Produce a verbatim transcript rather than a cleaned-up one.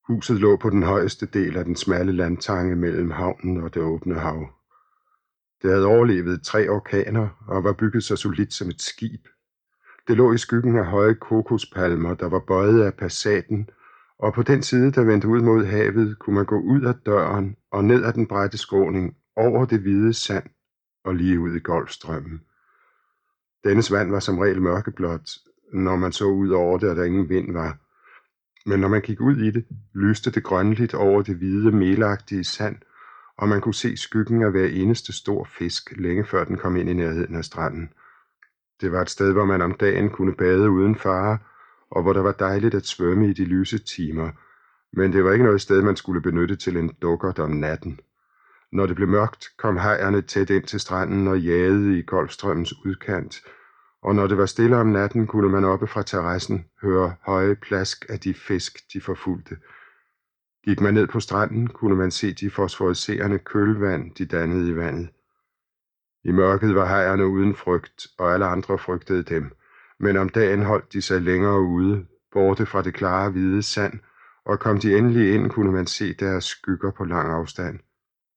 Huset lå på den højeste del af den smalle landtange mellem havnen og det åbne hav. Det havde overlevet tre orkaner og var bygget så solidt som et skib. Det lå i skyggen af høje kokospalmer, der var bøjet af passaten, og på den side, der vendte ud mod havet, kunne man gå ud af døren og ned ad den brætte skråning over det hvide sand og lige ud i Golfstrømmen. Dennes vand var som regel mørkeblåt, når man så ud over det, og der ingen vind var. Men når man gik ud i det, lyste det grønligt over det hvide, melagtige sand, og man kunne se skyggen af hver eneste stor fisk, længe før den kom ind i nærheden af stranden. Det var et sted, hvor man om dagen kunne bade uden fare, og hvor der var dejligt at svømme i de lyse timer, men det var ikke noget sted, man skulle benytte til en dukkert om natten. Når det blev mørkt, kom hajerne tæt ind til stranden og jagede i Golfstrømmens udkant, og når det var stille om natten, kunne man oppe fra terrassen høre høje plask af de fisk, de forfulgte. Gik man ned på stranden, kunne man se de fosforiserende kølvand, de dannede i vandet. I mørket var hajerne uden frygt, og alle andre frygtede dem, men om dagen holdt de sig længere ude, borte fra det klare hvide sand, og kom de endelig ind, kunne man se deres skygger på lang afstand.